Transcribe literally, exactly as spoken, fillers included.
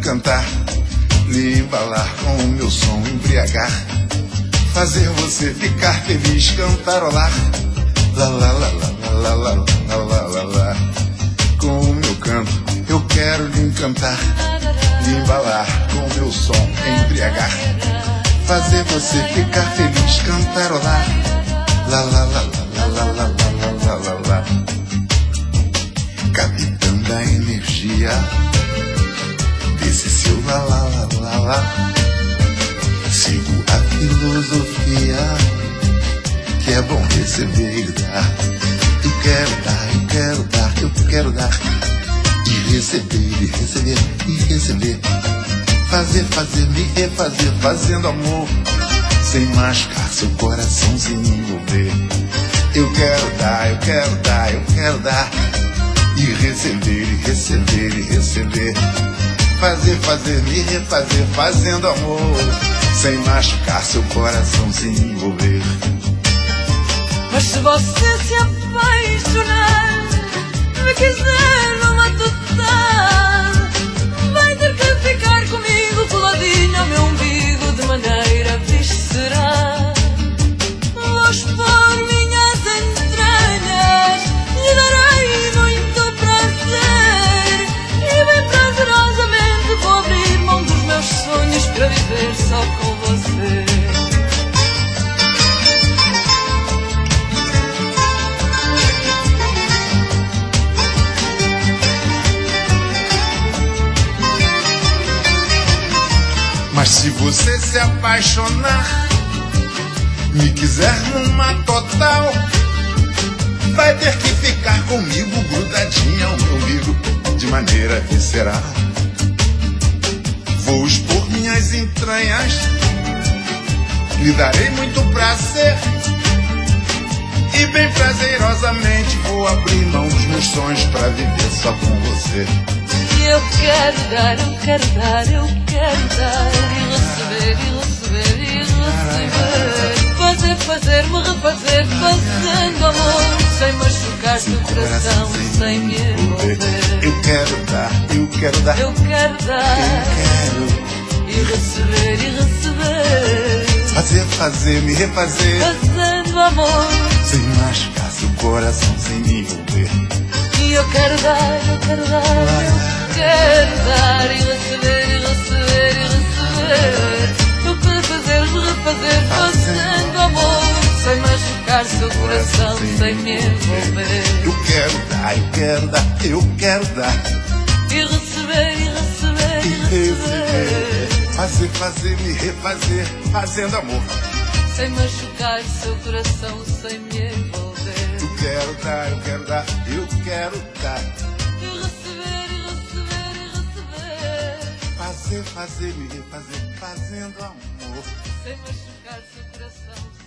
encantar, lhe embalar com o meu som, embriagar, fazer você ficar feliz, cantarolar. Lá, lá, lá, lá, lá, lá, lá, lá, lá, lá. Com o meu canto eu quero lhe encantar, lhe embalar com o meu som, embriagar, fazer você ficar feliz, cantarolar. Lá, lá, lá, lá, lá, lá, lá, lá, lá, lá, lá. Capitã da energia desse seu lá, lá, lá, lá, lá. Sigo a filosofia que é bom receber e dar. Eu quero dar, eu quero dar, eu quero dar. E receber, e receber, e receber. Fazer, fazer, me refazer, fazendo amor, sem machucar seu coração, sem me envolver. Eu quero dar, eu quero dar, eu quero dar. E receber, e receber, e receber. Fazer, fazer, me refazer, fazendo amor, sem machucar seu coração, sem me envolver. Mas se você se apaixonar, me quiser numa total, vai ter que ficar comigo coladinho ao meu umbigo de maneira visceral. Vou expor minhas entranhas, lhe darei muito prazer, e bem prazerosamente vou abrir mão dos meus sonhos para viver só com você. Mas se você se apaixonar, me quiser numa total, vai ter que ficar comigo grudadinha ao meu umbigo de maneira visceral. Vou expor minhas entranhas, lhe darei muito prazer, e bem prazerosamente vou abrir mão dos meus sonhos pra viver só com você. Eu quero dar, eu quero dar, eu quero dar, e receber, e receber, e receber. Fazer, fazer, me refazer, fazendo amor, sem machucar seu coração, sem me envolver. Eu quero dar, eu quero dar, eu quero dar, eu quero. E receber, e receber. Fazer, fazer, me refazer, fazendo amor, sem machucar seu coração, sem me envolver. E eu quero dar, eu quero dar, eu quero dar, e receber, e receber, e receber. Eu quero fazer, me refazer, fazendo amor, sem machucar seu coração, sem me envolver. Eu quero dar, eu quero dar, eu quero dar. E receber, e receber, e receber. Fazer, fazer, me refazer, fazendo amor, sem machucar seu coração, sem me envolver. Eu quero dar, eu quero dar, eu quero dar. E receber, e receber, e receber. Fazer, fazer, me refazer, fazendo amor, sem machucar seu coração.